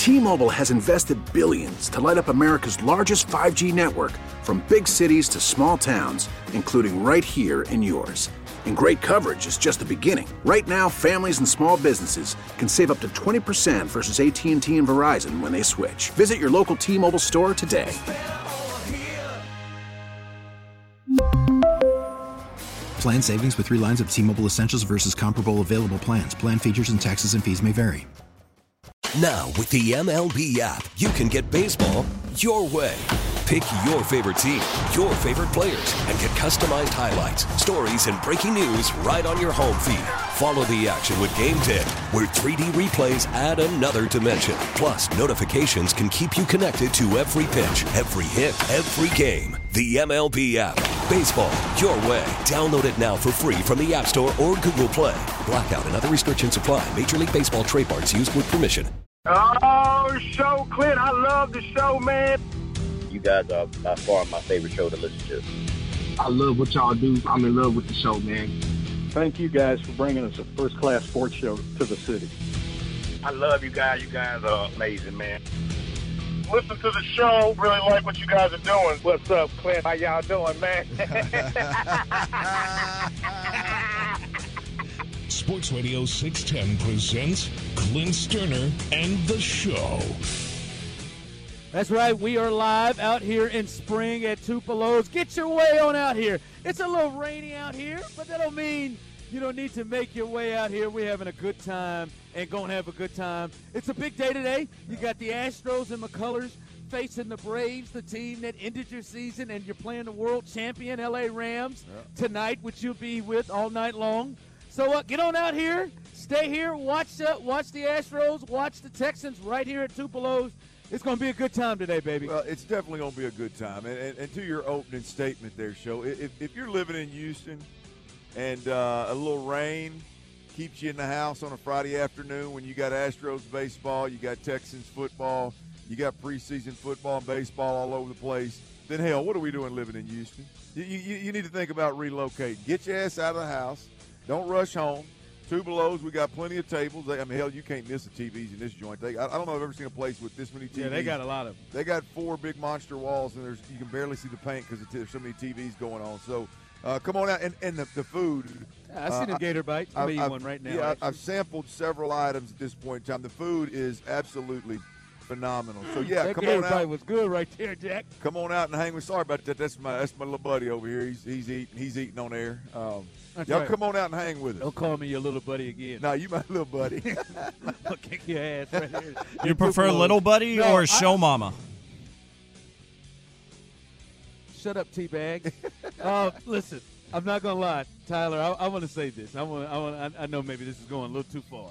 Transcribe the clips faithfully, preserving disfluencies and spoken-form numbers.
T-Mobile has invested billions to light up America's largest five G network, from big cities to small towns, including right here in yours. And great coverage is just the beginning. Right now, families and small businesses can save up to twenty percent versus A T and T and Verizon when they switch. Visit your local T-Mobile store today. Plan savings with three lines of T-Mobile Essentials versus comparable available plans. Plan features and taxes and fees may vary. Now, with the M L B app, you can get baseball your way. Pick your favorite team, your favorite players, and get customized highlights, stories, and breaking news right on your home feed. Follow the action with Game Day, where three D replays add another dimension. Plus, notifications can keep you connected to every pitch, every hit, every game. The M L B app. Baseball your way. Download it now for free from the App Store or Google Play. Blackout and other restrictions apply. Major League Baseball trademarks used with permission. Oh, show, Clint. I love the show, man. You guys are by far my favorite show to listen to. I love what y'all do. I'm in love with the show, man. Thank you guys for bringing us a first-class sports show to the city. I love you guys. You guys are amazing, man. Listen to the show. Really like what you guys are doing. What's up, Clint? How y'all doing, man? Sports Radio six ten presents Clint Sterner and the Show. That's right. We are live out here in spring at Tupelo's. Get your way on out here. It's a little rainy out here, but that don't mean you don't need to make your way out here. We're having a good time and going to have a good time. It's a big day today. You got the Astros and McCullers facing the Braves, the team that ended your season, and you're playing the world champion L A Rams yep. tonight, which you'll be with all night long. So uh, get on out here. Stay here. Watch, uh, watch the Astros. Watch the Texans right here at Tupelo's. It's going to be a good time today, baby. Well, it's definitely going to be a good time. And, and, and to your opening statement there, Show, if, if you're living in Houston and uh, a little rain keeps you in the house on a Friday afternoon when you got Astros baseball, you got Texans football, you got preseason football and baseball all over the place, then, hell, what are we doing living in Houston? You, you, you need to think about relocating. Get your ass out of the house. Don't rush home. Tupelo's, we got plenty of tables. I mean, hell, you can't miss the T Vs in this joint. They, I, I don't know if I've ever seen a place with this many T Vs. Yeah, they got a lot of them. They got four big monster walls, and there's you can barely see the paint because there's so many T Vs going on. So uh, come on out. And, and the, the food. Yeah, I seen uh, a Gator Bite. I'm eating one right now. Yeah, actually. I've sampled several items at this point in time. The food is absolutely phenomenal. So, yeah, that come Gator on out. Bite was good right there, Jack. Come on out and hang with. Sorry about that. That's my that's my little buddy over here. He's he's eating. He's eating on air. Um, That's Y'all right. come on out and hang with us. Don't call me your little buddy again. No, you my little buddy. I'll kick your ass right here. You prefer little buddy no, or show I, mama? Shut up, T-Bag. uh, listen, I'm not going to lie. Tyler, I, I want to say this. I, wanna, I, wanna, I, I know maybe this is going a little too far.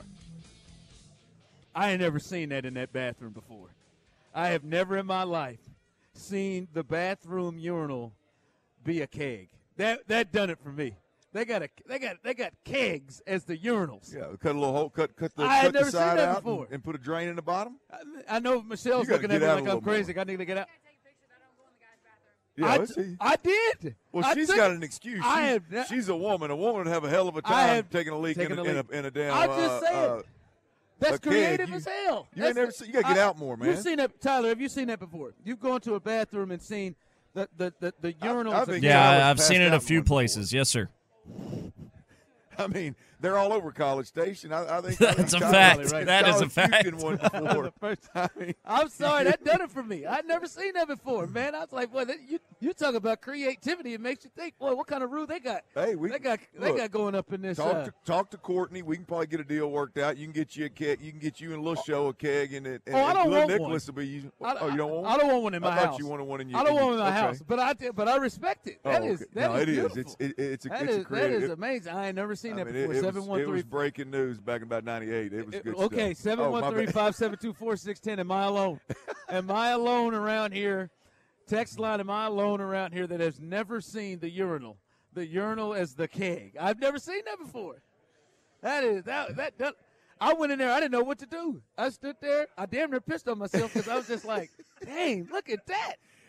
I ain't never seen that in that bathroom before. I have never in my life seen the bathroom urinal be a keg. That that done it for me. They got a they got they got kegs as the urinals. Yeah, cut a little hole, cut cut the, I cut had never the side seen that out before. and, and put a drain in the bottom. I, I know Michelle's looking at me like I'm crazy. More. I need to get out. Yeah, I, let's see. I did. Well, I she's took, got an excuse. She's, I have ne- she's a woman. A woman would have a hell of a time have taking a leak, in a, a, in, a, in a damn. I'm just uh, saying. Uh, That's creative you, as hell. You That's ain't never seen, you got to get I, out more, man. You've seen that, Tyler. Have you seen that before? You've gone to a bathroom and seen the the the, the urinals. I've, I've yeah, I've seen it a few places. Before. Yes, sir. I mean, they're all over College Station. I, I think that's a fact. Right. That is a fact. One before. I mean, I'm sorry, that done it for me. I'd never seen that before, man. I was like, boy, that, you you talk about creativity. It makes you think, boy, what kind of room they got? Hey, we they got look, they got going up in this. Talk, uh, to, talk to Courtney. We can probably get a deal worked out. You can get you a keg. You can get you and Lil Show a keg, and, and, oh, I don't Lil want Nicholas one. will be using. I, oh, you don't want one? I don't want one in my I house. thought you wanted one in your. I don't in want your, one in my okay. house, but I but I respect it. That oh, is okay. that no, is it is. beautiful. It's it, it's a that it's is, a creative. That is amazing. I ain't never seen I that mean, before. It, Seven one it three. was breaking news back in about ninety-eight. It was good okay, stuff. seven one three five seven two four six ten. Am I alone? Am I alone around here? Text line, am I alone around here that has never seen the urinal? The urinal as the keg. I've never seen that before. That is, that, that, that I went in there, I didn't know what to do. I stood there, I damn near pissed on myself because I was just like, dang, look at that.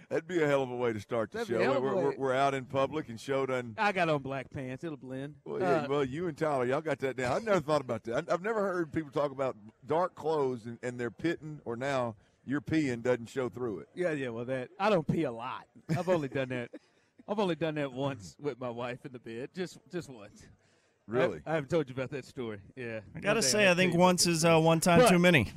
That'd be a hell of a way to start the That'd be show. a hell of a We're, way. we're, we're out in public and show done. I got on black pants. It'll blend. Well, yeah, Uh, well, you and Tyler, y'all got that down. I've never thought about that. I- I've never heard people talk about dark clothes and, and they're pitting, or now your peeing doesn't show through it. Yeah, yeah. Well, that I don't pee a lot. I've only done that. I've only done that once with my wife in the bed, just just once. Really? I, I haven't told you about that story. Yeah. I gotta One day say, I'll I think tell you once about is uh, one time But- too many.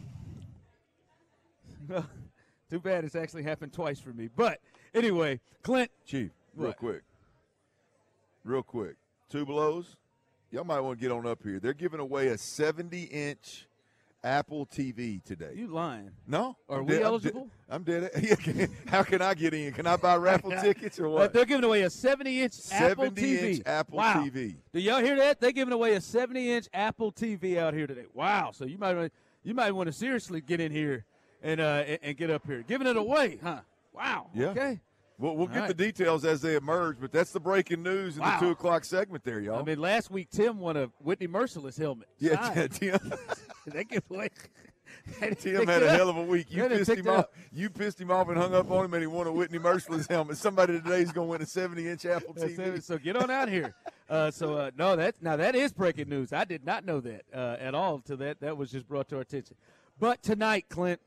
that. Too bad it's actually happened twice for me. But anyway, Clint. Chief, real What? quick. Real quick. Two belows. Y'all might want to get on up here. They're giving away a seventy-inch Apple T V today. You lying? No? Are I'm we dead- I'm eligible? dead- I'm dead. Yeah, can- How can I get in? Can I buy raffle tickets or Uh, what? they're giving away a seventy-inch Apple T V. seventy-inch Apple wow. T V. Do y'all hear that? They're giving away a seventy-inch Apple T V out here today. Wow. So you might wanna- you might want to seriously get in here and uh and, and get up here, giving it away, huh? Wow. Yeah. Okay. We'll, we'll All get right. the details as they emerge, but that's the breaking news in Wow. the two o'clock segment there, y'all. I mean, last week Tim won a Whitney Merciless helmet. yeah, Signed. Tim, they give away. Tim had a hell of a week. You Yeah, they pissed picked him it off. up. You pissed him off and hung up on him, and he won a Whitney Merciless helmet. Somebody today is going to win a seventy-inch Apple T That's V. it. So get on out here. Uh, so uh, no, that's now that is breaking news. I did not know that uh, at all. To that, that was just brought to our attention. But tonight, Clint,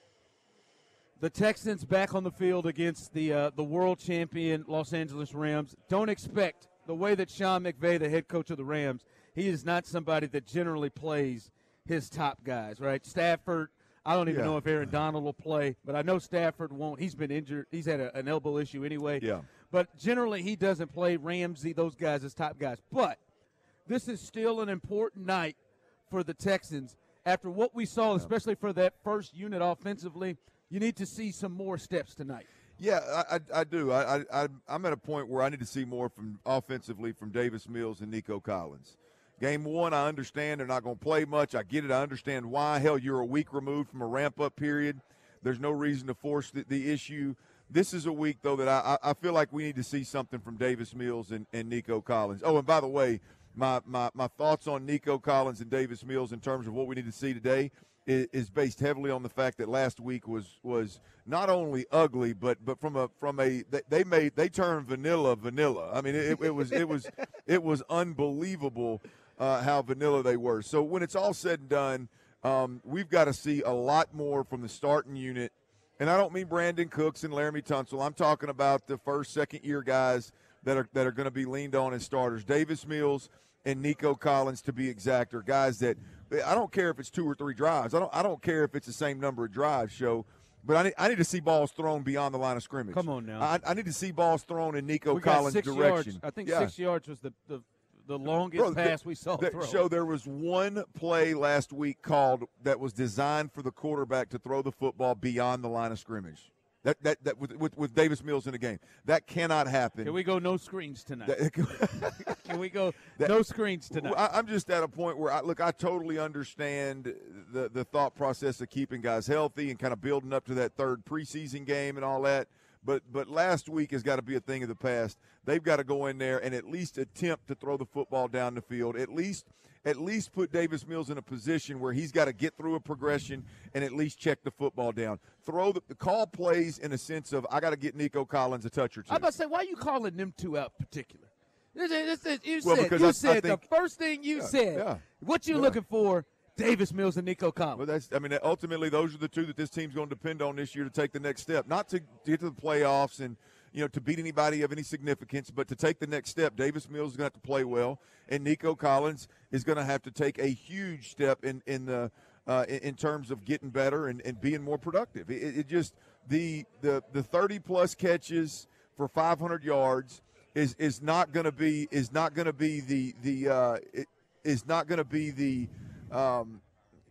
the Texans back on the field against the uh, the world champion Los Angeles Rams. Don't expect the way that Sean McVay, the head coach of the Rams, he is not somebody that generally plays his top guys. Right, Stafford. I don't even Yeah. know if Aaron Donald will play, but I know Stafford won't. He's been injured. He's had a, an elbow issue anyway. Yeah. But generally, he doesn't play Ramsey, those guys as top guys. But this is still an important night for the Texans. After what we saw, especially for that first unit offensively, you need to see some more steps tonight. Yeah, I, I, I do. I, I, I'm at a point where I need to see more from offensively from Davis Mills and Nico Collins. Game one, I understand they're not going to play much. I get it. I understand why. Hell, you're a week removed from a ramp-up period. There's no reason to force the, the issue. This is a week, though, that I, I feel like we need to see something from Davis Mills and, and Nico Collins. Oh, and by the way, my, my, my thoughts on Nico Collins and Davis Mills in terms of what we need to see today is, is based heavily on the fact that last week was was not only ugly, but but from a from a they made they turned vanilla vanilla. I mean, it, it was it was it was unbelievable uh, how vanilla they were. So when it's all said and done, um, we've got to see a lot more from the starting unit. And I don't mean Brandon Cooks and Laramie Tunsil. I'm talking about the first, second year guys that are that are going to be leaned on as starters. Davis Mills and Nico Collins, to be exact, are guys that I don't care if it's two or three drives. I don't I don't care if it's the same number of drives, show. But I need, I need to see balls thrown beyond the line of scrimmage. Come on now. I, I need to see balls thrown in Nico we got Collins' six direction. Yards. I think Yeah. six yards was the, the, the longest Bro, pass the- we saw the- throw. So there was one play last week called that was designed for the quarterback to throw the football beyond the line of scrimmage. That that that with with, with Davis Mills in the game, that cannot happen. Can we go no screens tonight? That- Can we go That- no screens tonight? I, I'm just at a point where I look. I totally understand the the thought process of keeping guys healthy and kind of building up to that third preseason game and all that. But but last week has got to be a thing of the past. They've got to go in there and at least attempt to throw the football down the field. At least at least put Davis Mills in a position where he's got to get through a progression and at least check the football down. Throw the, the call plays in a sense of I got to get Nico Collins a touch or two. I'm about to say, why are you calling them two out in particular? This is- this is- You Well, said, because you I- I said think- the first thing you Yeah, said, yeah, what you yeah. looking for, Davis Mills and Nico Collins. Well, that's. I mean, ultimately, those are the two that this team's going to depend on this year to take the next step. Not to get to the playoffs and you know to beat anybody of any significance, but to take the next step. Davis Mills is going to have to play well, and Nico Collins is going to have to take a huge step in in the uh, in, in terms of getting better and, and being more productive. It, it just the the the thirty plus catches for five hundred yards is is not going to be is not going to be the the uh, it, is not going to be the um,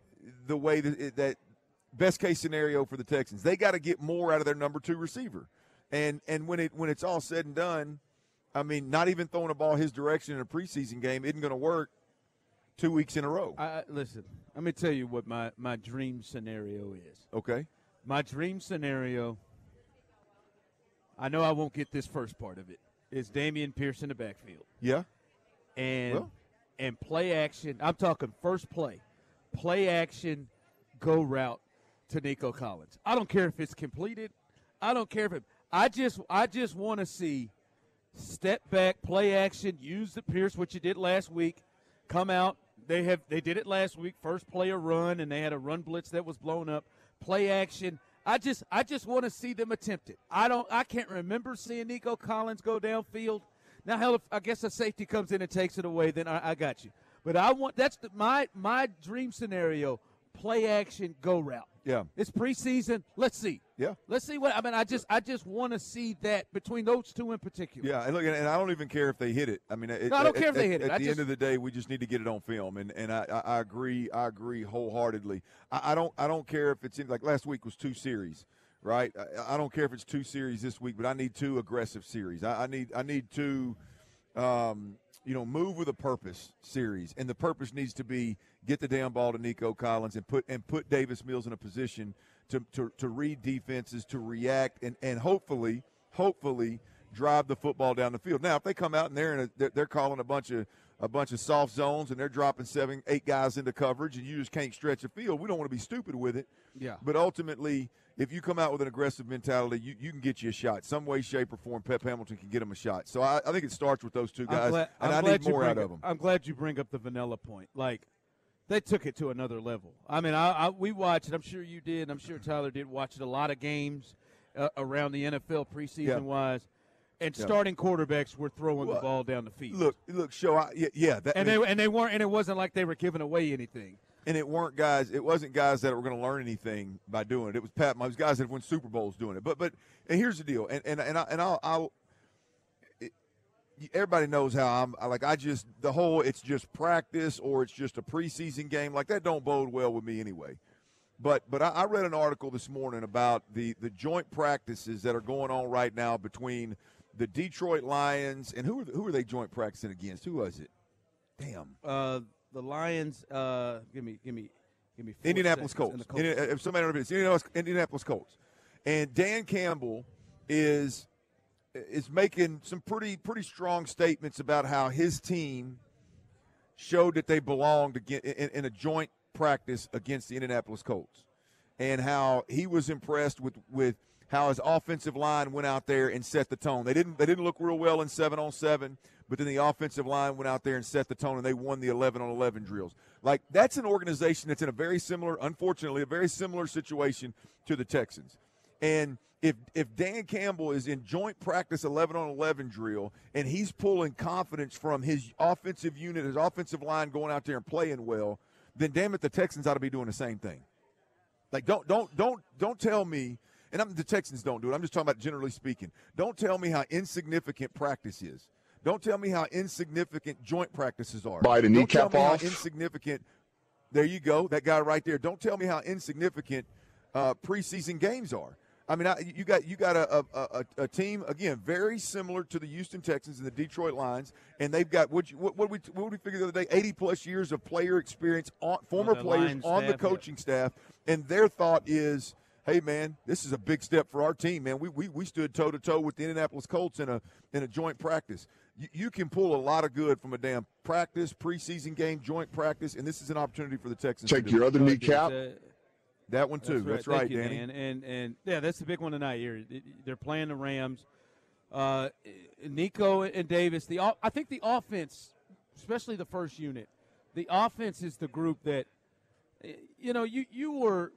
the way that, that best case scenario for the Texans. They got to get more out of their number two receiver, and and when it when it's all said and done, I mean, not even throwing a ball his direction in a preseason game isn't going to work two weeks in a row. I, I- listen, let me tell you what my, my dream scenario is. Okay, My dream scenario, I know I won't get this first part of it, is Damian Pierce in the backfield. yeah, And Well. and play action. I'm talking first play. Play action, go route to Nico Collins. I don't care if it's completed. I don't care if it I just I just want to see step back, play action, use the Pierce, which you did last week, come out. They have they did it last week, first play a run, and they had a run blitz that was blown up. Play action. I just I just want to see them attempt it. I don't I can't remember seeing Nico Collins go downfield. Now, hell, if I guess a safety comes in and takes it away, then I, I got you. But I want that's the, my my dream scenario. Play action, go route. Yeah. It's preseason. Let's see. Yeah. Let's see what I mean. I just I just want to see that between those two in particular. Yeah, and look, and I don't even care if they hit it. I mean, it, no, I don't at, care if they hit at, it. At I the just, end of the day, we just need to get it on film, and and I, I, I agree. I agree wholeheartedly. I, I don't I don't care if it's in, like last week was two series, right? I, I don't care if it's two series this week, but I need two aggressive series. I, I need I need two. Um, you know, move with a purpose series, and the purpose needs to be get the damn ball to Nico Collins and put and put Davis Mills in a position to to, to read defenses, to react, and, and hopefully, hopefully drive the football down the field. Now, if they come out and they're in a, they're, they're calling a bunch of a bunch of soft zones and they're dropping seven, eight guys into coverage, and you just can't stretch the field, we don't want to be stupid with it. Yeah. But ultimately, if you come out with an aggressive mentality, you, you can get you a shot. Some way, shape, or form, Pep Hamilton can get him a shot. So I, I think it starts with those two guys, I'm glad, and I'm I need glad more out up, of them. I'm glad you bring up the vanilla point. Like, they took it to another level. I mean, I, I we watched it. I'm sure you did. I'm sure Tyler did watch it. A lot of games uh, around the N F L preseason-wise. And Yeah. starting quarterbacks were throwing Well, the ball down the field. Look, look, show. I, yeah, yeah. That, and I mean, they and they weren't, and it wasn't like they were giving away anything. And it weren't guys. It wasn't guys that were going to learn anything by doing it. It was Pat. It was guys that have won Super Bowls doing it. But but and here's the deal. And and and I and I'll. I'll it, everybody knows how I'm. I, like I just the whole. It's just practice or it's just a preseason game. Like that don't bode well with me anyway. But but I, I read an article this morning about the the joint practices that are going on right now between the Detroit Lions and who are who are they joint practicing against? Who was it? Damn. Uh, the Lions. Uh, give me, give me, give me. Four Indianapolis seconds. Colts. And the Colts. Indiana, if somebody don't know, it's Indianapolis, Indianapolis Colts. And Dan Campbell is is making some pretty pretty strong statements about how his team showed that they belonged again in, in a joint practice against the Indianapolis Colts, and how he was impressed with with. how his offensive line went out there and set the tone. They didn't they didn't look real well in seven on seven, but then the offensive line went out there and set the tone, and they won the eleven on eleven drills. Like, that's an organization that's in a very similar, unfortunately, a very similar situation to the Texans. And if if Dan Campbell is in joint practice eleven on eleven drill and he's pulling confidence from his offensive unit, his offensive line going out there and playing well, then damn it, the Texans ought to be doing the same thing. Like, don't don't don't don't tell me. And I'm, the Texans don't do it. I'm just talking about generally speaking. Don't tell me how insignificant practice is. Don't tell me how insignificant joint practices are. Buy the Don't kneecap tell me off. How insignificant. There you go. That guy right there. Don't tell me how insignificant uh, preseason games are. I mean, I, you got you got a, a, a, a team, again, very similar to the Houston Texans and the Detroit Lions, and they've got, what you, what, what, we, what we figured the other day, eighty-plus years of player experience, on, former On the players line on the staff, coaching yeah. staff, and their thought is, hey, man, this is a big step for our team, man. We we, we stood toe-to-toe with the Indianapolis Colts in a in a joint practice. You, you can pull a lot of good from a damn practice, preseason game, joint practice, and this is an opportunity for the Texans. Take to do your it. other kneecap. Uh, That one, too. That's That's right, right, Thank you, Danny. Dan. And, and, yeah, that's the big one tonight here. They're playing the Rams. Uh, Nico and Davis, the I think the offense, especially the first unit, the offense is the group that, you know, you, you were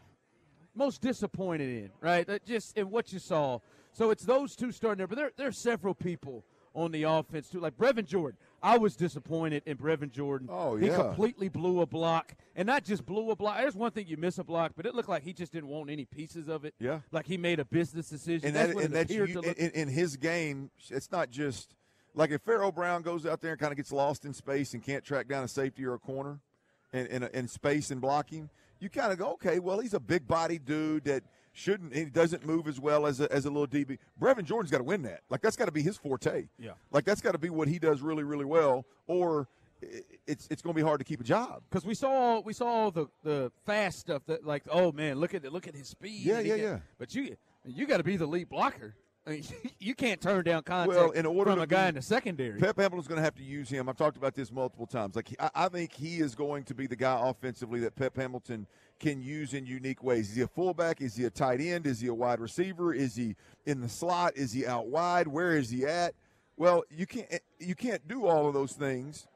most disappointed in, right? That just in what you saw. So it's those two starting there. But there, there are several people on the offense, too. Like Brevin Jordan. I was disappointed in Brevin Jordan. Oh, He yeah. completely blew a block. And not just blew a block. There's one thing you miss a block, but it looked like he just didn't want any pieces of it. Yeah. Like he made a business decision. And, that's that, what and it that's appeared you, to look. in, in his game, it's not just like if Pharaoh Brown goes out there and kind of gets lost in space and can't track down a safety or a corner in, in, in space and blocking, you kind of go, okay, well, he's a big-bodied dude that shouldn't – he doesn't move as well as a, as a little D B. Brevin Jordan's got to win that. Like, that's got to be his forte. Yeah. Like, that's got to be what he does really, really well, or it's it's going to be hard to keep a job. Because we saw we saw all the, the fast stuff that, like, oh, man, look at look at his speed. Yeah, and he yeah, can- yeah. But you you got to be the lead blocker. I mean, you can't turn down contact well, in order from to a guy be, in the secondary. Pep Hamilton's going to have to use him. I've talked about this multiple times. Like I, I think he is going to be the guy offensively that Pep Hamilton can use in unique ways. Is he a fullback? Is he a tight end? Is he a wide receiver? Is he in the slot? Is he out wide? Where is he at? Well, you can't you can't do all of those things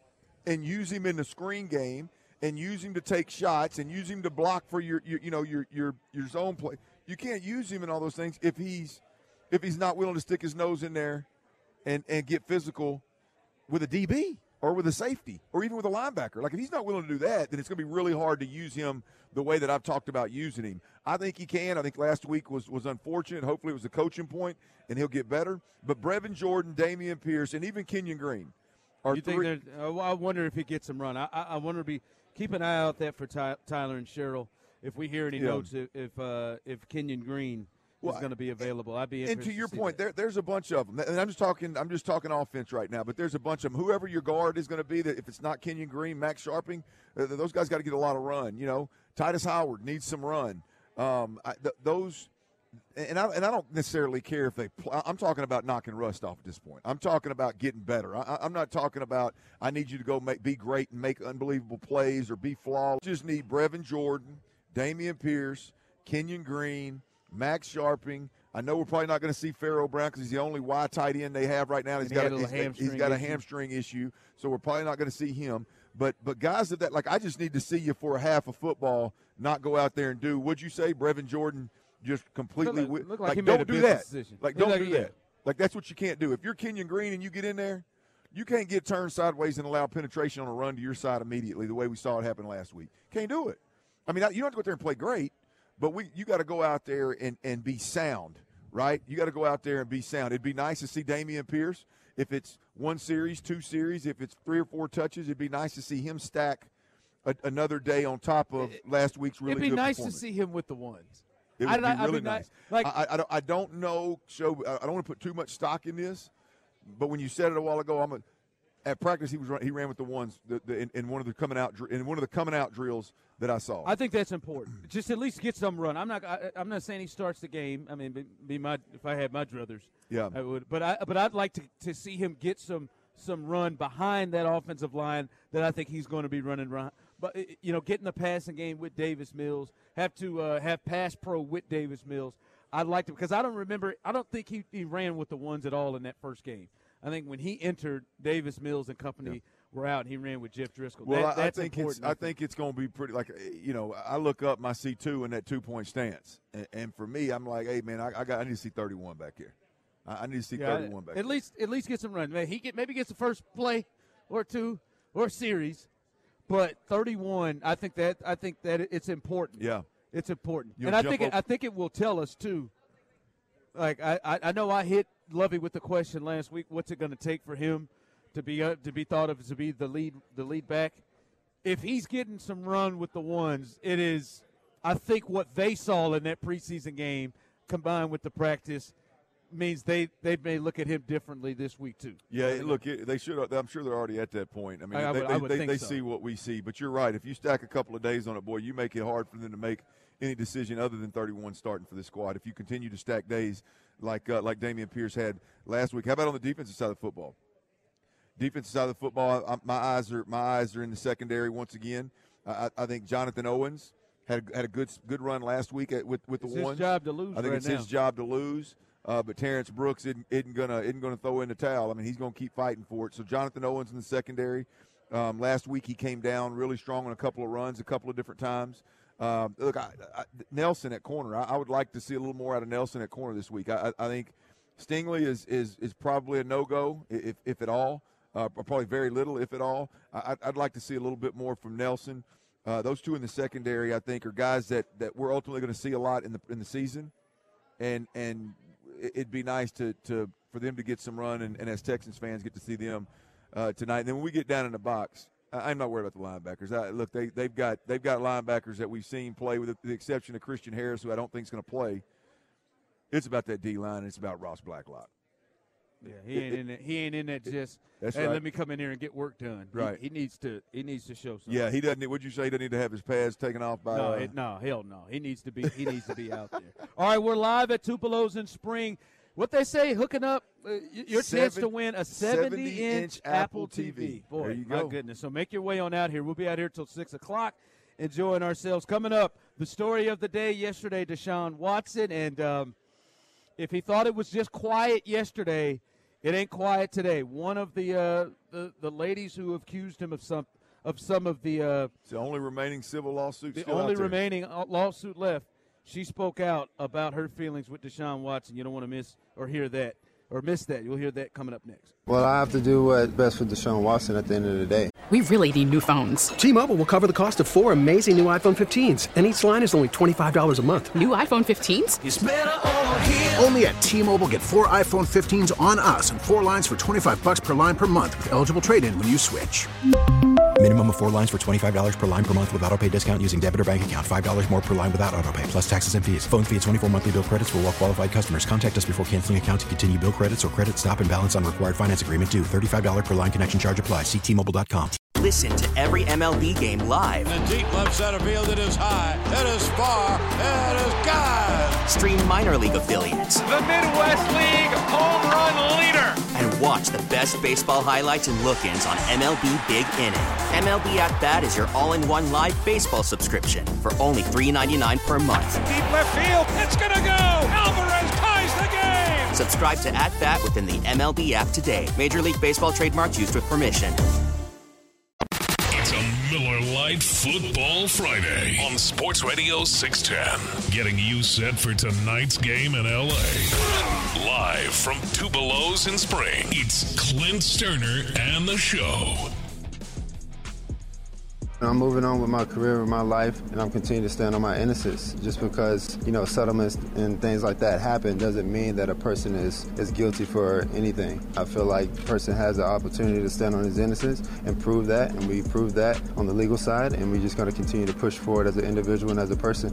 and use him in the screen game and use him to take shots and use him to block for your, your you know your your your zone play. You can't use him in all those things if he's if he's not willing to stick his nose in there and, and get physical with a D B or with a safety or even with a linebacker. Like if he's not willing to do that, then it's going to be really hard to use him the way that I've talked about using him. I think he can. I think last week was, was unfortunate. Hopefully it was a coaching point and he'll get better. But Brevin Jordan, Dameon Pierce, and even Kenyon Green are you three. think uh, I wonder if he gets some run. I, I, I wonder to be keep an eye out there for Ty, Tyler and Cheryl. If we hear any Yeah. notes, if if, uh, if Kenyon Green Well, is going to be available, I'd be interested. And to your to see point, that. there, there's a bunch of them. And I'm just talking. I'm just talking offense right now. But there's a bunch of them. Whoever your guard is going to be, that if it's not Kenyon Green, Max Sharping, uh, those guys got to get a lot of run. You know, Titus Howard needs some run. Um, I, th- those, and I and I don't necessarily care if they. Pl- I'm talking about knocking rust off at this point. I'm talking about getting better. I, I'm not talking about I need you to go make be great and make unbelievable plays or be flawless. Just need Brevin Jordan, Dameon Pierce, Kenyon Green, Max Sharping. I know we're probably not going to see Pharaoh Brown because he's the only wide tight end they have right now. He's he got had a, a he's, hamstring he's got a issue. hamstring issue, so we're probably not going to see him. But but guys of that, like I just need to see you for a half of football, not go out there and do. Would you say Brevin Jordan just completely? Look like- wi- look like he made don't a do business that. decision. Like He don't like- do yeah. that. Like that's what you can't do. If you're Kenyon Green and you get in there, you can't get turned sideways and allow penetration on a run to your side immediately. The way we saw it happen last week, can't do it. I mean, you don't have to go out there and play great, but we you got to go out there and, and be sound, right? You got to go out there and be sound. It'd be nice to see Dameon Pierce. If it's one series, two series, if it's three or four touches, it'd be nice to see him stack a, another day on top of last week's really good It'd be nice to performance. see him with the ones. It would I'd- be I'd really be ni- nice. like- I, I, don't, I don't know, so I don't want to put too much stock in this, but when you said it a while ago, I'm a, at practice he was run- he ran with the ones the, the, in, in one of the coming out dr- in one of the coming out drills that I saw. I think that's important. Just at least get some run. I'm not. I, I'm not saying he starts the game. I mean, be, be my if I had my druthers, Yeah. I would. But I but I'd like to, to see him get some some run behind that offensive line that I think he's going to be running around. But you know, getting the passing game with Davis Mills, have to uh, have pass pro with Davis Mills. I'd like to because I don't remember. I don't think he, he ran with the ones at all in that first game. I think when he entered, Davis Mills and company Yeah. were out, and he ran with Jeff Driscoll. Well, that, I, I that's think it's important. I think it's going to be pretty like you know I look up my C two in that two point stance, and, and for me I'm like, hey man, I, I got I need to see thirty-one back here. I, I need to see Yeah, thirty-one back. At here. least, at least get some run. Man, he get maybe gets the first play or two or series, but thirty-one. I think that I think that it's important. Yeah, it's important, You'll and I jump think it, over- I think it will tell us too. Like I, I, I know I hit Lovey with the question last week. What's it going to take for him to be uh, to be thought of as to be the lead the lead back? If he's getting some run with the ones, it is. I think what they saw in that preseason game combined with the practice means they, they may look at him differently this week too. Yeah, look, it, they should. I'm sure they're already at that point. I mean, I- I they, would- I they, would they, think they so. see what we see. But you're right. If you stack a couple of days on it, boy, you make it hard for them to make any decision other than thirty-one starting for this squad. If you continue to stack days like uh, like Dameon Pierce had last week, how about on the defensive side of the football? Defensive side of the football, I, my eyes are my eyes are in the secondary once again. I, I think Jonathan Owens had had a good good run last week at, with with the It's his ones. job to lose I think right it's now. his job to lose. Uh, but Terrence Brooks isn't, isn't gonna isn't gonna throw in the towel. I mean, he's gonna keep fighting for it. So Jonathan Owens in the secondary. Um, last week he came down really strong on a couple of runs, a couple of different times. Um, look, I, I, Nelson at corner. I, I would like to see a little more out of Nelson at corner this week. I, I, I think Stingley is, is is probably a no go if if at all, uh, or probably very little if at all. I, I'd like to see a little bit more from Nelson. Uh, those two in the secondary, I think, are guys that, that we're ultimately going to see a lot in the in the season, and and it'd be nice to, to for them to get some run, and, and as Texans fans get to see them uh, tonight. And then when we get down in the box, I, I'm not worried about the linebackers. I, look, they they've got they've got linebackers that we've seen play, with the, the exception of Christian Harris, who I don't think is going to play. It's about that D line, and it's about Ross Blacklock. Yeah, he ain't in that. He ain't in that. Just That's hey, right. let me come in here and get work done. He- Right. He, needs to. He needs to show something. Yeah, he doesn't. Would you say he doesn't need to have his pads taken off by? No, uh, it, no, hell no. He needs to be. He needs to be out there. All right, we're live at Tupelo's in Spring. what they say, hooking up uh, your Seven, chance to win a seventy-inch Apple T V. Boy, there you my go. goodness. So make your way on out here. We'll be out here till six o'clock enjoying ourselves. Coming up, the story of the day yesterday, Deshaun Watson. And um, if he thought it was just quiet yesterday, it ain't quiet today. One of the uh, the, the ladies who accused him of some of some of the uh, – it's the only remaining civil lawsuit The still only out there. remaining lawsuit left. She spoke out about her feelings with Deshaun Watson. You don't want to miss or hear that or miss that. You'll hear that coming up next. Well, I have to do what's best for Deshaun Watson at the end of the day. We really need new phones. T-Mobile will cover the cost of four amazing new iPhone fifteens, and each line is only twenty-five dollars a month. New iPhone fifteens? It's better over here. Only at T-Mobile, get four iPhone fifteens on us and four lines for twenty-five bucks per line per month with eligible trade-in when you switch. Minimum of four lines for twenty-five dollars per line per month with autopay discount using debit or bank account. five dollars more per line without autopay, plus taxes and fees. Phone fee at twenty-four monthly bill credits for well-qualified customers. Contact us before canceling account to continue bill credits or credit stop and balance on required finance agreement due. thirty-five dollars per line connection charge applies. See T Mobile dot com. Listen to every M L B game live. In the deep left center field, it is high, it is far, it is gone. Stream minor league affiliates. The Midwest League home run leader. And watch the best baseball highlights and look-ins on M L B Big Inning. M L B At Bat is your all-in-one live baseball subscription for only three ninety-nine per month. Deep left field, it's gonna go. Alvarez ties the game. Subscribe to At Bat within the M L B app today. Major League Baseball trademarks used with permission. It's a Miller Lite Football Friday on Sports Radio six ten. Getting you set for tonight's game in L A. Live from Tupelo's in Spring, it's Clint Sterner and the show. I'm moving on with my career, with my life, and I'm continuing to stand on my innocence. Just because, you know, settlements and things like that happen doesn't mean that a person is, is guilty for anything. I feel like the person has the opportunity to stand on his innocence and prove that, and we prove that on the legal side, and we're just going to continue to push forward as an individual and as a person.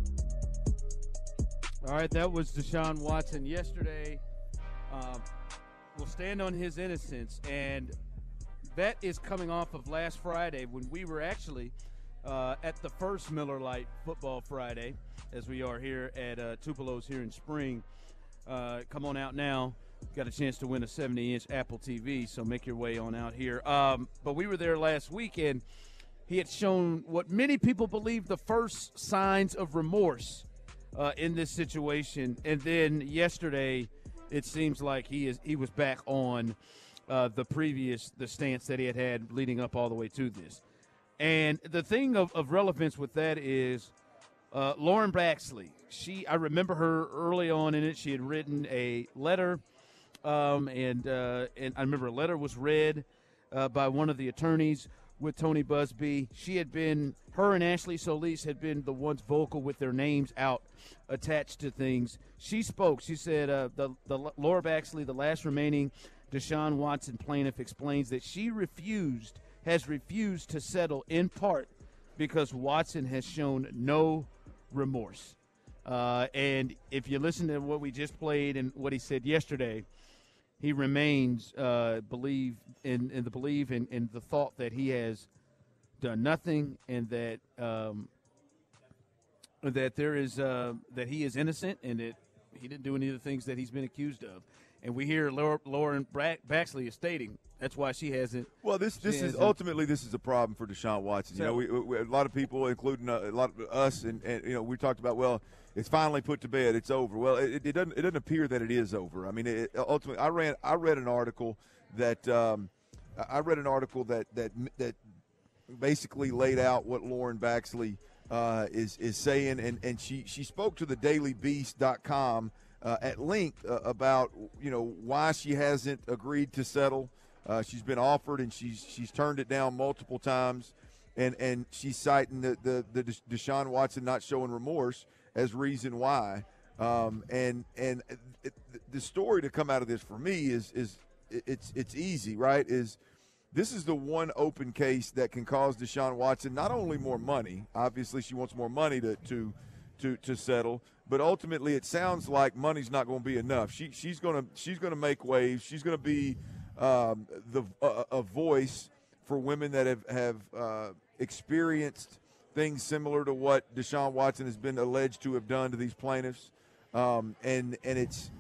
All right, that was Deshaun Watson yesterday. Um, will stand on his innocence, and that is coming off of last Friday when we were actually uh, at the first Miller Lite Football Friday, as we are here at uh, Tupelo's here in Spring. Uh, come on out now. Got a chance to win a seventy-inch Apple T V, so make your way on out here. Um, but we were there last weekend. He had shown what many people believe the first signs of remorse uh, in this situation. And then yesterday, it seems like he is he was back on Uh, the previous, the stance that he had had leading up all the way to this. And the thing of, of relevance with that is uh, Lauren Baxley. She, I remember her early on in it. She had written a letter, um, and uh, and I remember a letter was read uh, by one of the attorneys with Tony Busby. She had been, her and Ashley Solis had been the ones vocal with their names out attached to things. She spoke. She said, uh, the, the Laura Baxley, the last remaining Deshaun Watson plaintiff, explains that she refused, has refused to settle in part because Watson has shown no remorse. Uh, and if you listen to what we just played and what he said yesterday, he remains uh, believe in, in the belief and in, in the thought that he has done nothing and that um, that there is uh, that he is innocent and that he didn't do any of the things that he's been accused of. And we hear Lauren Baxley is stating that's why she hasn't. Well, this this is ultimately this is a problem for Deshaun Watson. You know, we, we, a lot of people, including a, a lot of us, and, and you know, we talked about, well, it's finally put to bed, it's over. Well, it, it doesn't it doesn't appear that it is over. I mean, it, ultimately, I ran I read an article that um, I read an article that that that basically laid out what Lauren Baxley uh, is is saying, and and she she spoke to the daily beast dot com. Uh, at length uh, about, you know, why she hasn't agreed to settle. Uh, she's been offered and she's she's turned it down multiple times, and and she's citing the the, the Deshaun Watson not showing remorse as reason why. Um, and and it, the story to come out of this for me is is it's it's easy, right? Is this is the one open case that can cause Deshaun Watson not only more money. Obviously, she wants more money to to to, to settle. But ultimately, it sounds like money's not going to be enough. She she's going to she's going to make waves. She's going to be um, the uh, a voice for women that have have uh, experienced things similar to what Deshaun Watson has been alleged to have done to these plaintiffs. Um, and and it's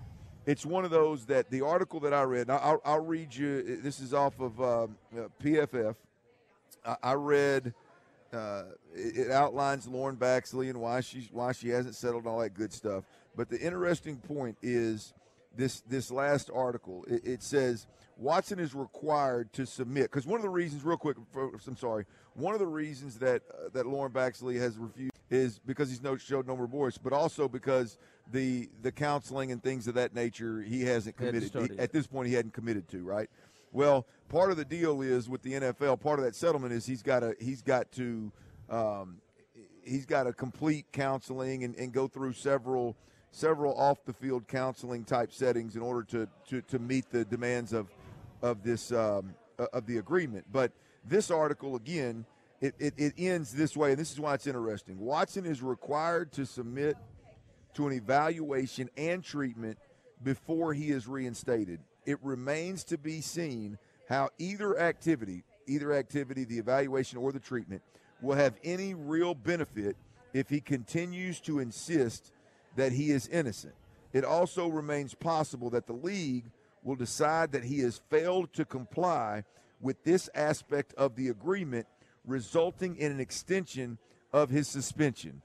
it's one of those that the article that I read, I'll, I'll read you, this is off of um, uh, P F F. I, I read, uh, it, it outlines Lauren Baxley and why, she's, why she hasn't settled and all that good stuff. But the interesting point is this, this last article. It, it says Watson is required to submit, because one of the reasons, real quick, for, I'm sorry, one of the reasons that uh, that Lauren Baxley has refused is because he's no showed no remorse, but also because the the counseling and things of that nature he hasn't committed. He, at this point, he hadn't committed to, right? Well, part of the deal is with the N F L, part of that settlement is he's got to he's got to um, he's got to complete counseling and, and go through several several off the field counseling type settings in order to to, to meet the demands of of this um, of the agreement. But this article, again, it, it, it ends this way, and this is why it's interesting. Watson is required to submit to an evaluation and treatment before he is reinstated. It remains to be seen how either activity, either activity, the evaluation or the treatment, will have any real benefit if he continues to insist that he is innocent. It also remains possible that the league will decide that he has failed to comply with this aspect of the agreement, resulting in an extension of his suspension.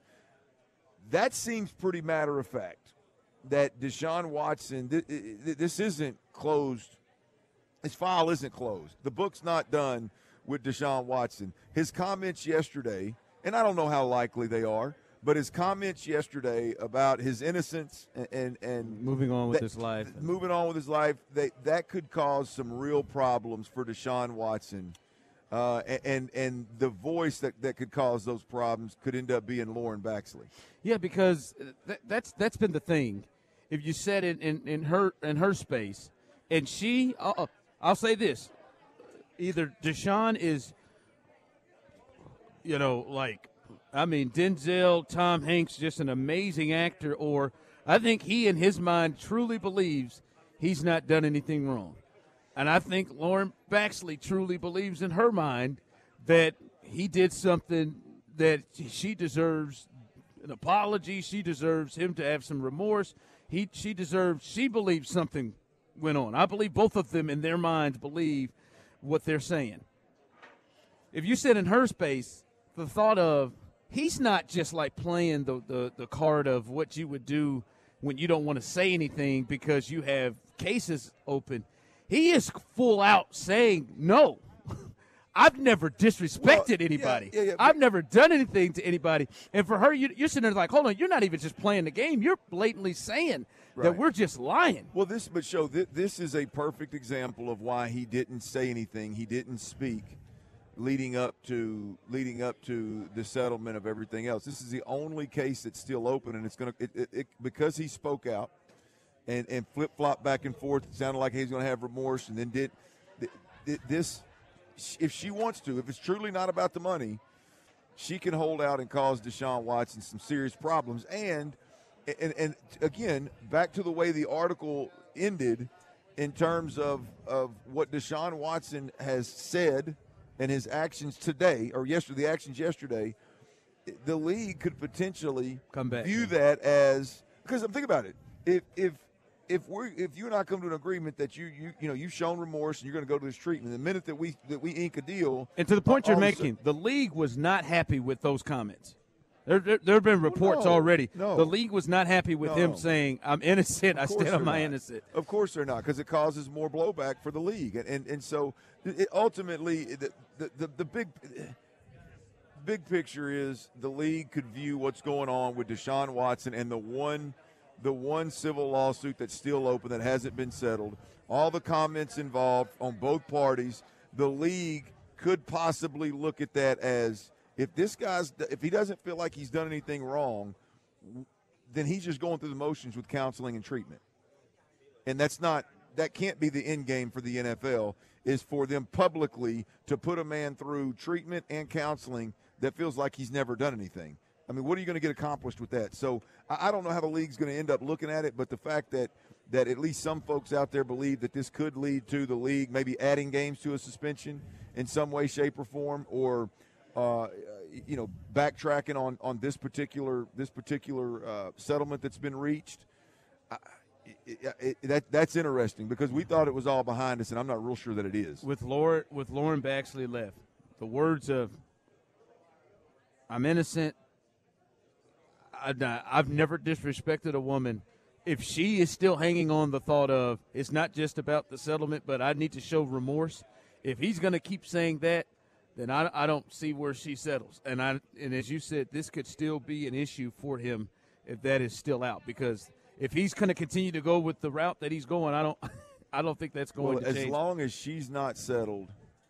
That seems pretty matter of fact, that Deshaun Watson, th- this isn't closed. His file isn't closed. The book's not done with Deshaun Watson. His comments yesterday, and I don't know how likely they are, but his comments yesterday about his innocence and and, and moving on with that, his life, moving on with his life, they, that could cause some real problems for Deshaun Watson, uh, and, and and the voice that, that could cause those problems could end up being Lauren Baxley. Yeah, because th- that's that's been the thing. If you said it in, in her in her space, and she, uh, I'll say this: either Deshaun is, you know, like. I mean, Denzel, Tom Hanks, just an amazing actor, or I think he in his mind truly believes he's not done anything wrong. And I think Lauren Baxley truly believes in her mind that he did something that she deserves an apology. She deserves him to have some remorse. He, she deserves, she believes something went on. I believe both of them in their minds believe what they're saying. If you sit in her space, the thought of, he's not just like playing the, the, the card of what you would do when you don't want to say anything because you have cases open. He is full out saying, no, I've never disrespected well, anybody. Yeah, yeah, yeah, I've never done anything to anybody. And for her, you, you're sitting there like, hold on, you're not even just playing the game. You're blatantly saying right. that we're just lying. Well, this, but show th- this is a perfect example of why he didn't say anything. He didn't speak. Leading up to leading up to the settlement of everything else, this is the only case that's still open, and it's going to it, it, it, because he spoke out and, and flip flop back and forth. It sounded like he was going to have remorse, and then did, did this. If she wants to, if it's truly not about the money, she can hold out and cause Deshaun Watson some serious problems. And and and again, back to the way the article ended, in terms of of what Deshaun Watson has said. And his actions today, or yesterday, the actions yesterday, the league could potentially come back view that as, because think about it, if if if we if you and I come to an agreement that you you you know you've shown remorse and you're going to go to this treatment, the minute that we that we ink a deal, and to the point uh, you're making, the league was not happy with those comments. There, there, there have been reports no, already. No. The league was not happy with no. him saying, I'm innocent, I stand on my not. innocent. Of course they're not, because it causes more blowback for the league. And and, and so it, ultimately, the, the, the, the big big picture is the league could view what's going on with Deshaun Watson and the one the one civil lawsuit that's still open that hasn't been settled, all the comments involved on both parties. The league could possibly look at that as, if this guy's, if he doesn't feel like he's done anything wrong, then he's just going through the motions with counseling and treatment. And that's not, that can't be the end game for the N F L, is for them publicly to put a man through treatment and counseling that feels like he's never done anything. I mean, what are you going to get accomplished with that? So I, I don't know how the league's going to end up looking at it, but the fact that, that at least some folks out there believe that this could lead to the league maybe adding games to a suspension in some way, shape, or form, or uh, you know, backtracking on, on this particular this particular uh, settlement that's been reached. I, it, it, that that's interesting because we thought it was all behind us, and I'm not real sure that it is. With Lauren, with Lauren Baxley left, the words of "I'm innocent." I, I've never disrespected a woman. If she is still hanging on the thought of it's not just about the settlement, but I need to show remorse. If he's going to keep saying that, then I, I don't see where she settles. And I and as you said, this could still be an issue for him if that is still out. Because if he's going to continue to go with the route that he's going, I don't I don't think that's going well, to as change. As long as she's not settled,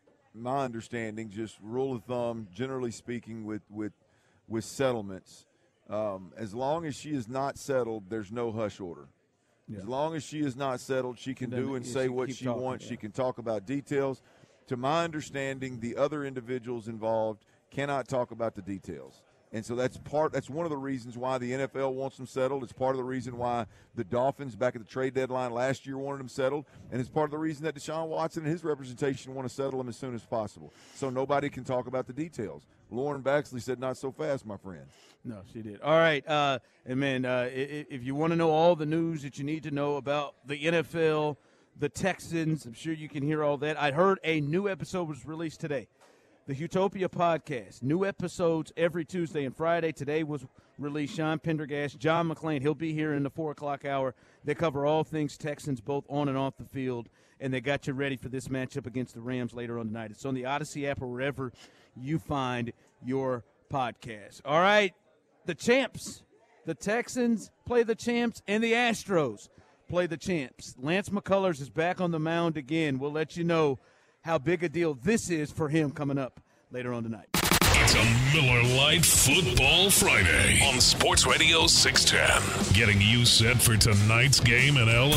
my understanding, just rule of thumb, generally speaking, with with with settlements. Um, as long as she is not settled, there's no hush order. Yeah. As long as she is not settled, she can do and say what she talking, wants. Yeah. She can talk about details. To my understanding, the other individuals involved cannot talk about the details. And so that's part. That's one of the reasons why the N F L wants them settled. It's part of the reason why the Dolphins back at the trade deadline last year wanted them settled. And it's part of the reason that Deshaun Watson and his representation want to settle them as soon as possible. So nobody can talk about the details. Lauren Baxley said, "Not so fast, my friend." No, she did. All right. Uh, and, man, uh, if you want to know all the news that you need to know about the N F L, the Texans, I'm sure you can hear all that. I heard a new episode was released today. The Utopia Podcast. New episodes every Tuesday and Friday. Today was released. Sean Pendergast, John McClain. He'll be here in the four o'clock hour. They cover all things Texans, both on and off the field, and they got you ready for this matchup against the Rams later on tonight. It's on the Odyssey app or wherever you find your podcast. All right, the champs. The Texans play the champs, and the Astros play the champs. Lance McCullers is back on the mound again. We'll let you know how big a deal this is for him coming up later on tonight. It's a Miller Lite Football Friday on Sports Radio six ten. Getting you set for tonight's game in L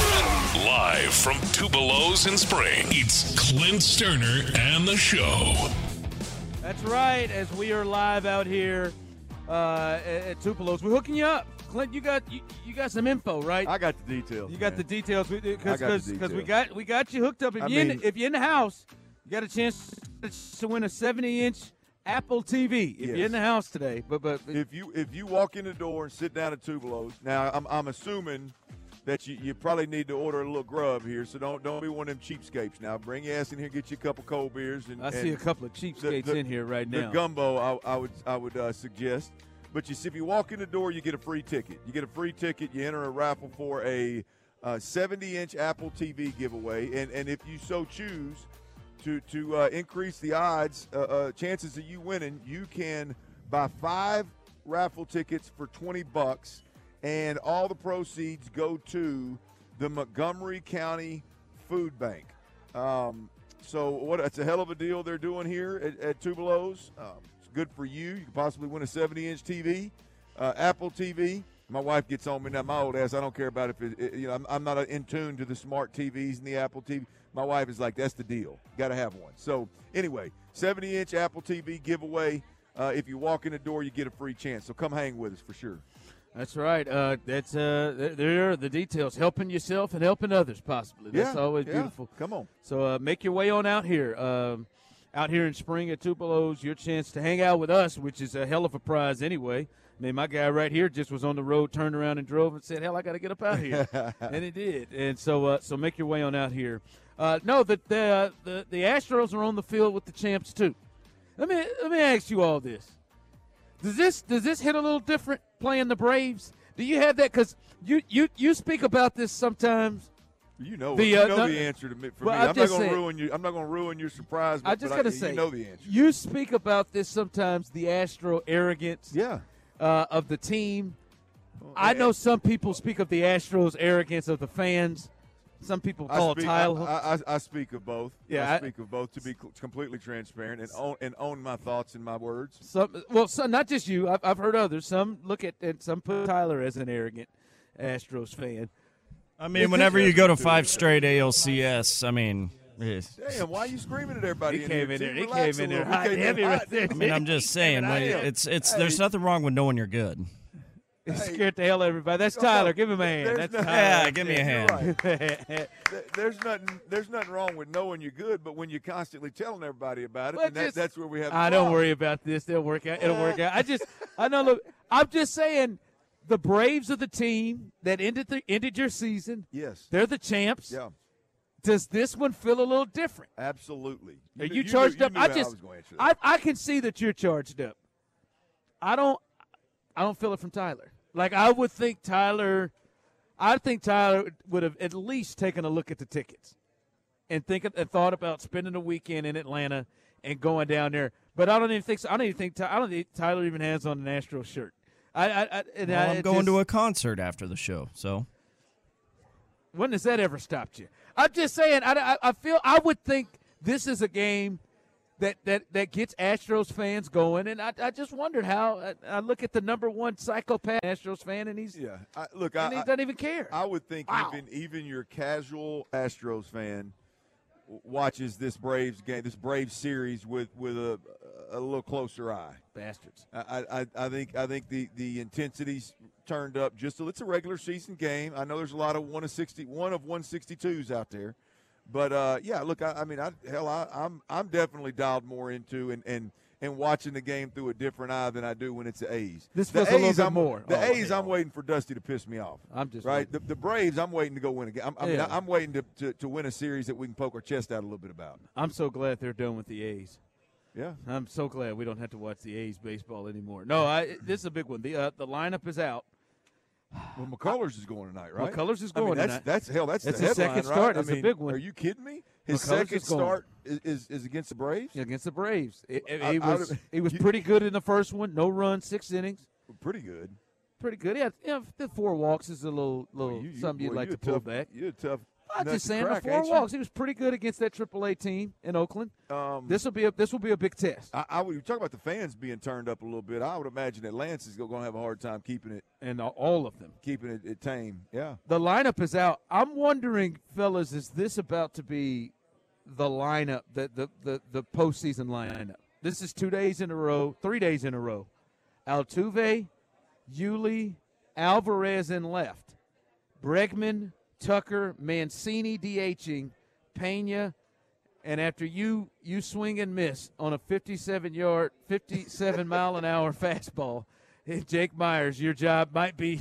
A. Live from Tupelo's in Spring, it's Clint Sterner and the show. That's right, as we are live out here uh, at Tupelo's. We're hooking you up. Clint, you got you, you got some info, right? I got the details. You got man. the details because because we got we got you hooked up. If I you mean, if you're in the house, you got a chance to win a seventy inch Apple T V. If yes. you're in the house today, but but if you if you walk in the door and sit down at Tupelo's, now I'm I'm assuming that you, you probably need to order a little grub here, so don't don't be one of them cheapskates. Now bring your ass in here, get you a couple cold beers. And I see and a couple of cheapskates the, the, in here right now. The gumbo, I, I would I would uh, suggest. But you see, if you walk in the door, you get a free ticket. You get a free ticket. You enter a raffle for a seventy inch Apple T V giveaway. And, and if you so choose to, to uh, increase the odds, uh, uh, chances of you winning, you can buy five raffle tickets for twenty bucks, and all the proceeds go to the Montgomery County Food Bank. Um, so what? It's a hell of a deal they're doing here at, at Tupelo's. Um, Good for you. You could possibly win a seventy inch T V, uh, Apple T V. My wife gets on me now. My old ass, I don't care about if it, it you know, I'm, I'm not in tune to the smart T Vs and the Apple T V. My wife is like, that's the deal. Got to have one. So anyway, seventy inch Apple T V giveaway. Uh, if you walk in the door, you get a free chance. So come hang with us for sure. That's right. Uh, that's uh, there are the details. Helping yourself and helping others, possibly. That's yeah, always yeah. beautiful. Come on. So uh, make your way on out here. Um, Out here in Spring at Tupelo's, your chance to hang out with us, which is a hell of a prize anyway. I mean, my guy right here just was on the road, turned around and drove and said, hell, I got to get up out here. And he did. And so uh, so make your way on out here. Uh, no, the, the, uh, the the Astros are on the field with the champs, too. Let me let me ask you all this. Does this does this hit a little different playing the Braves? Do you have that? Because you, you, you speak about this sometimes. You know, the, you uh, know no, the answer to me. For well, me, I'm, I'm not going saying, to ruin you. I'm not going to ruin your surprise. But, I just but got to I, say, you know the answer. You speak about this sometimes. The Astro arrogance, yeah, uh, of the team. Well, I know some people speak of the Astros arrogance of the fans. Some people call speak, it tile. I, I, I speak of both. Yeah, I, I speak of both to be cl- completely transparent and own and own my thoughts and my words. Some, well, some, not just you. I've, I've heard others. Some look at and some put Tyler as an arrogant Astros fan. I mean, whenever you go to five straight A L C S, I mean, yes. Damn, why are you screaming at everybody? He in came here? in there. He Relax came in a there little. hot and heavy right there. I mean, I'm just saying, when it's it's Hey. there's nothing wrong with knowing you're good. He scared the hell out of everybody. That's Tyler. Give him a hand. There's That's no- Tyler. Yeah, give me a hand. Right. Th- There's nothing. There's nothing wrong with knowing you're good, but when you're constantly telling everybody about it, Well, then that, just- that's where we have. The I problem. don't worry about this. They'll work out. It'll work out. I just, I know. Look, I'm just saying, the Braves are the team that ended the, ended your season. Yes. They're the champs. Yeah. Does this one feel a little different? Absolutely. Are knew- you knew- charged you up? knew I how just, was gonna answer I, that. I can see that you're charged up. I don't, I don't feel it from Tyler. Like I would think Tyler, I think Tyler would have at least taken a look at the tickets, and think and thought about spending a weekend in Atlanta and going down there. But I don't even think so. I don't even think Ty- I don't think Tyler even has on an Astros shirt. I, I, I and Well, I, I'm it going just, to a concert after the show, so. When has that ever stopped you? I'm just saying. I, I, I feel I would think this is a game that, that, that gets Astros fans going, and I, I just wondered how. I, I look at the number one psychopath Astros fan, and he's Yeah, I, look, and I, he I- doesn't even care. I would think Wow. even even your casual Astros fan w- watches this Braves game, this Braves series with with a a little closer eye. Bastards. I I, I think I think the the intensity's turned up just a, it's a regular season game. I know there's a lot of one of sixty one of one sixty-twos out there. But uh, yeah, look, I, I mean, I, hell, I, I'm I'm definitely dialed more into and, and and watching the game through a different eye than I do when it's the A's. This the feels a little bit I'm, more. The Oh, A's, hell. I'm waiting for Dusty to piss me off. I'm just right. waiting. The, the Braves, I'm waiting to go win a game. I'm, I mean, Yeah. I'm waiting to, to to win a series that we can poke our chest out a little bit about. I'm so glad they're done with the A's. Yeah, I'm so glad we don't have to watch the A's baseball anymore. No, I, this is a big one. The uh, the lineup is out. Well, McCullers is going tonight, right? McCullers is I mean, going that's, tonight. That's hell. That's, That's the his headline, second right? start. I It's a mean, big one. Are you kidding me? His McCullers second is going. start is, is is against the Braves. Against the Braves. It- it- I- he I was would- he was you- pretty good in the first one. No run, six innings. Pretty good. Pretty good. Yeah, yeah. The four walks is a little little You- you- something you'd boy, like you're to pull tough- back. You're a tough. I'm nut just to saying crack, the four ain't you? walks. He was pretty good against that triple A team in Oakland. Um, this will be a this will be a big test. I, I would you talk about the fans being turned up a little bit. I would imagine that Lance is going to have a hard time keeping it and all of them keeping it, it tame. Yeah. The lineup is out. I'm wondering, fellas, is this about to be the lineup, the the the, the postseason lineup? This is two days in a row, three days in a row. Altuve, Yuli, Alvarez in left. Bregman, Tucker, Mancini DHing, Pena, and after you you swing and miss on a fifty-seven yard, fifty-seven mile an hour fastball, Jake Myers, your job might be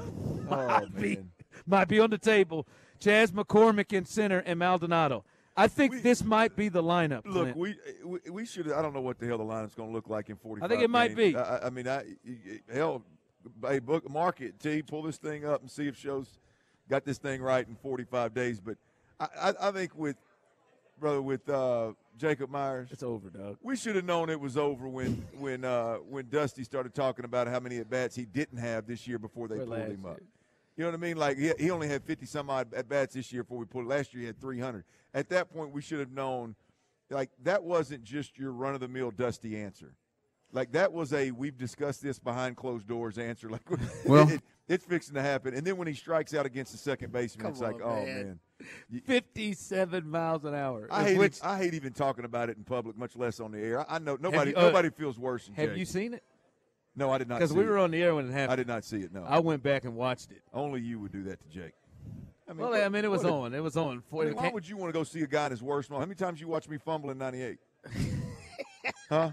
might, be, man. might be on the table. Chaz McCormick in center and Maldonado. I think this might be the lineup. Look, Clint. we we, we should. I don't know what the hell the lineup's going to look like in forty-five. I think it might games. be. I, I- I mean, I hell, hey, book mark it. T, pull this thing up and see if shows got this thing right in forty-five days. But I, I, I think with brother with uh, Jacob Myers, it's over, Doug. We should have known it was over when when uh, when Dusty started talking about how many at bats he didn't have this year before they For pulled last him up. year. You know what I mean? Like he, he only had fifty some odd at bats this year before we pulled. Last year he had three hundred. At that point, we should have known, like that wasn't just your run of the mill Dusty answer. Like that was a we've discussed this behind closed doors answer. Like Well- it, it's fixing to happen. And then when he strikes out against the second baseman, Come it's like, on, oh man. man. fifty-seven miles an hour. I hate, Which, it, I hate even talking about it in public, much less on the air. I, I know nobody you- uh, nobody feels worse than have Jake. you seen it? No, I did not. Because see we it. were on the air when it happened. I did not see it. No, I went back and watched it. only you would do that to Jake. I well, what- I mean, it was what a- on. It was on. I mean, why would you want to go see a guy in his worst moment? How many times you watch me fumble in ninety-eight? Huh?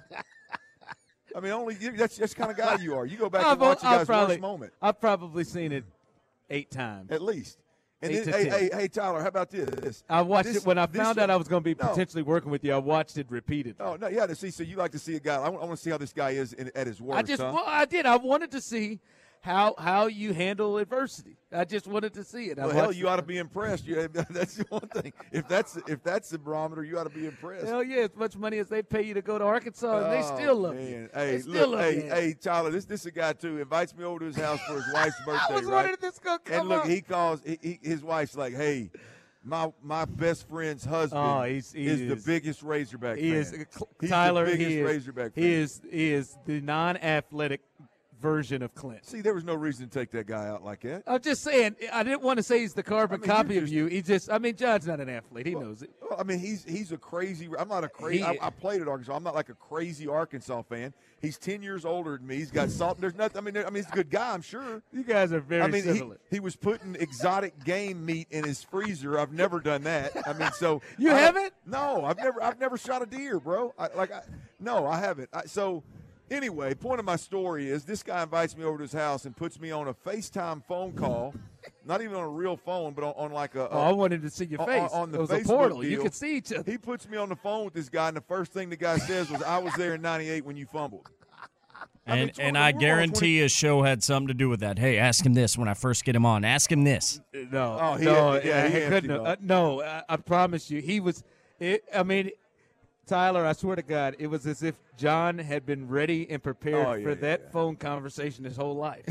I mean, only you, that's that's the kind of guy you are. You go back I've, and watch a I've guy's probably, worst moment I've probably seen it eight times. at least. And Eight then, to hey, ten. hey, hey, Tyler, how about this? I watched This- it when I this found show- out I was going to be No. potentially working with you. I watched it repeatedly. Oh no, yeah. To see, so you like to see a guy. I want, I want to see how this guy is in, at his worst. I just, huh? well, I did. I wanted to see how how you handle adversity. I just wanted to see it. I Well, hell, watched you it. ought to be impressed. You, that's the one thing. If that's if that's the barometer, you ought to be impressed. Hell yeah! As much money as they pay you to go to Arkansas, and they Oh, still love man. you. Hey, they still look, love hey, you. hey, Tyler, this this is a guy too invites me over to his house for his wife's birthday. I was right? wondering if this gonna come And look, up. he calls he, he, his wife's like, "Hey, my my best friend's husband Oh, he's- he is, is- the biggest Razorback He fan. is Cl- He's Tyler. the biggest he is, Razorback fan. he is he is the non-athletic version of Clint. See, there was no reason to take that guy out like that. I'm just saying. I didn't want to say he's the carbon I mean, copy you of just- you. He just. I mean, John's not an athlete. He knows it. Well, I mean, he's he's a crazy. I'm not a crazy. He- I, I played at Arkansas. I'm not like a crazy Arkansas fan. He's ten years older than me. He's got salt. There's nothing. I mean, there, I mean, he's a good guy. I'm sure. You guys are very I mean, he, similar. he was putting exotic game meat in his freezer. I've never done that. I mean, so You I- haven't? No, I've never. I've never shot a deer, bro. I, like, I, no, I haven't. I, so, Anyway, point of my story is this guy invites me over to his house and puts me on a FaceTime phone call, not even on a real phone, but on, on like a, a oh, I wanted to see your on, face. on the it was Facebook a portal. deal. You could see each other. He puts me on the phone with this guy, and the first thing the guy says was, I was there in ninety-eight when you fumbled. And, I mean, and I guarantee his show had something to do with that. Hey, ask him this when I first get him on. Ask him this. No, Oh, he no, had- yeah, he I had couldn't. to, have- uh, no, I, I promise you, he was. It, I mean, Tyler, I swear to God, it was as if John had been ready and prepared Oh, yeah, for yeah, that yeah. phone conversation his whole life.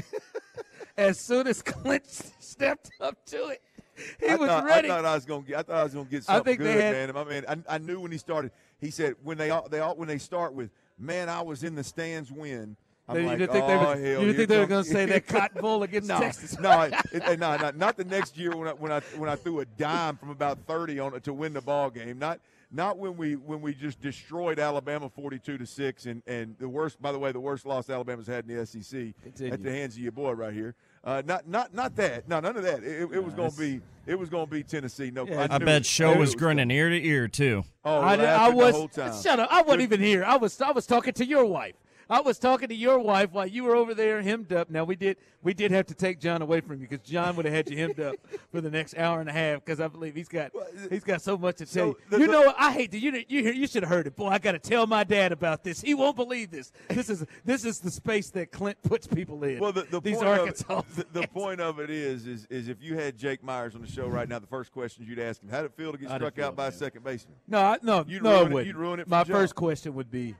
As soon as Clint stepped up to it, he I was thought, ready. I thought I was gonna get. I thought I was gonna get I something think they good, had- man. And my man, I, I knew when he started. He said when they all, they all when they start with, man, I was in the stands when. I'm you like, didn't think oh, they, was, hell, you didn't here think they were comes- going to say that Cotton Bowl against no, Texas? No, I- it, no, no, not the next year when I when I when I threw a dime from about thirty on to win the ball game. Not not when we when we just destroyed Alabama forty-two to six and and the worst. By the way, the worst loss Alabama's had in the S E C Continue. at the hands of your boy right here. Uh, not not not that. No, none of that. It, it was going to be it was going to be Tennessee. No, Yeah, I knew bet it. Show I knew was it grinning ear to ear too. Oh, I, I laughing was. the whole time. Shut up! I wasn't even here. I was. I was talking to your wife. I was talking to your wife while you were over there hemmed up. Now we did. We did have to take John away from you because John would have had you hemmed up for the next hour and a half because I believe he's got he's got so much to tell So you. the- you the- know, I hate to. You you hear- you should have heard it, boy. I got to tell my dad about this. He won't believe this. This is this is the space that Clint puts people in. Well, the, the These point Arkansas. Of it, the, the point of it is, is, is if you had Jake Myers on the show right now, the first questions you'd ask him: how'd it feel to get How'd it struck feel, out by a man? second baseman? No, I, no, You'd no, ruin it it- wouldn't. you'd ruin it from My jump. first question would be,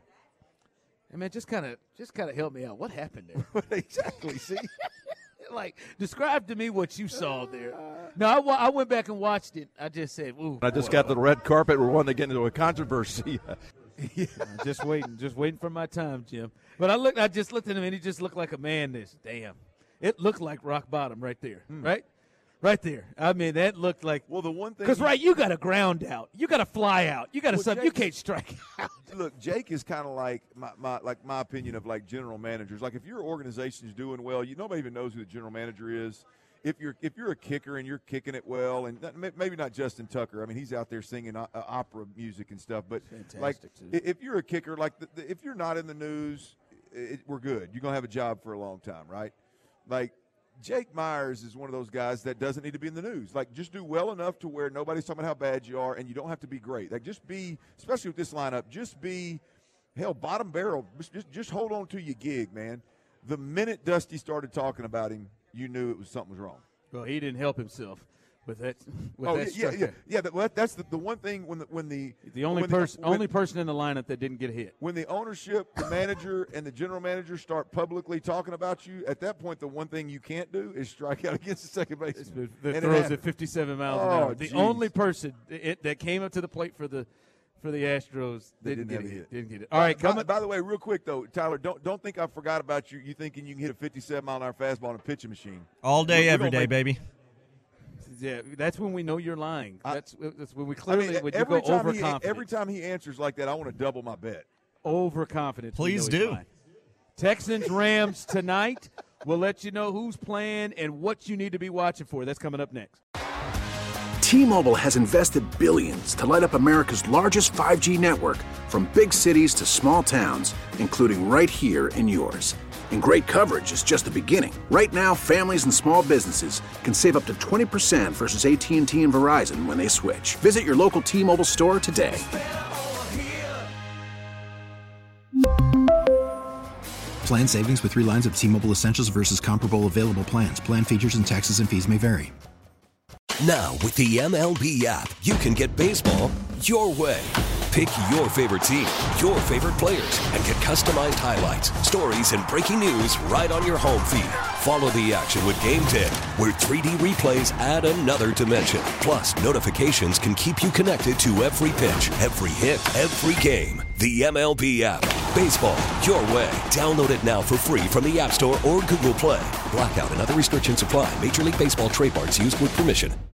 hey, man, just kind of, just kind of help me out. What happened there? Exactly. See, like, describe to me what you saw there. No, I, wa- I went back and watched it. I just said, ooh. I just boy. got the red carpet. We're wanting to get into a controversy. I'm just waiting, just waiting for my time, Jim. But I looked, I just looked at him, and he just looked like a man. This, damn, it looked like rock bottom right there, right, right there. I mean, that looked like. well, the one thing Because right, you got to ground out, you got to fly out, you got to Well, something. You Jake's- can't strike out. look, Jake is kind of like my, my like my opinion of like general managers. Like if your organization's doing well, you nobody even knows who the general manager is. If you're if you're a kicker and you're kicking it well, and not, maybe not Justin Tucker. I mean, he's out there singing o- uh, opera music and stuff. But Fantastic, like, too. i- if you're a kicker, like the, the, if you're not in the news, it, we're good. You're gonna have a job for a long time, right? Like Jake Myers is one of those guys that doesn't need to be in the news. Like, just do well enough to where nobody's talking about how bad you are, and you don't have to be great. Like, just be, especially with this lineup, just be, hell, bottom barrel. Just, just, just hold on to your gig, man. The minute Dusty started talking about him, you knew it was something was wrong. Well, he didn't help himself with that. With oh, that yeah, yeah, strikeout. yeah, yeah. that- well, that's the, the one thing when the when the The only when the- person, when- only person in the lineup that didn't get hit. when the ownership, the manager, and the general manager start publicly talking about you, at that point, the one thing you can't do is strike out against the second baseman. That And it throws happened. at fifty-seven miles an Oh, hour. The geez. only person it, that came up to the plate for the for the Astros They didn't, didn't get have it. a hit. Didn't get it. All right, by, coming. by the way, real quick though, Tyler, don't don't think I forgot about you. You thinking you can hit a fifty-seven mile an hour fastball on a pitching machine All day, We're- we're every gonna day, make- baby. Yeah, that's when we know you're lying. I- That's that's when we I clearly mean, when you every go time he overconfident. every time he answers like that, I want to double my bet. Overconfident. we Please know he's do. lying. Texans Rams tonight. We'll let you know who's playing and what you need to be watching for. That's coming up next. T-Mobile has invested billions to light up America's largest five G network, from big cities to small towns, including right here in yours. And great coverage is just the beginning. Right now, families and small businesses can save up to twenty percent versus A T and T and Verizon when they switch. Visit your local T-Mobile store today. Plan savings with three lines of T-Mobile Essentials versus comparable available plans. Plan features and taxes and fees may vary. Now, with the M L B app, you can get baseball your way. Pick your favorite team, your favorite players, and get customized highlights, stories, and breaking news right on your home feed. Follow the action with Game ten, where three D replays add another dimension. Plus, notifications can keep you connected to every pitch, every hit, every game. The M L B app. Baseball your way. Download it now for free from the App Store or Google Play. Blackout and other restrictions apply. Major League Baseball trademarks used with permission.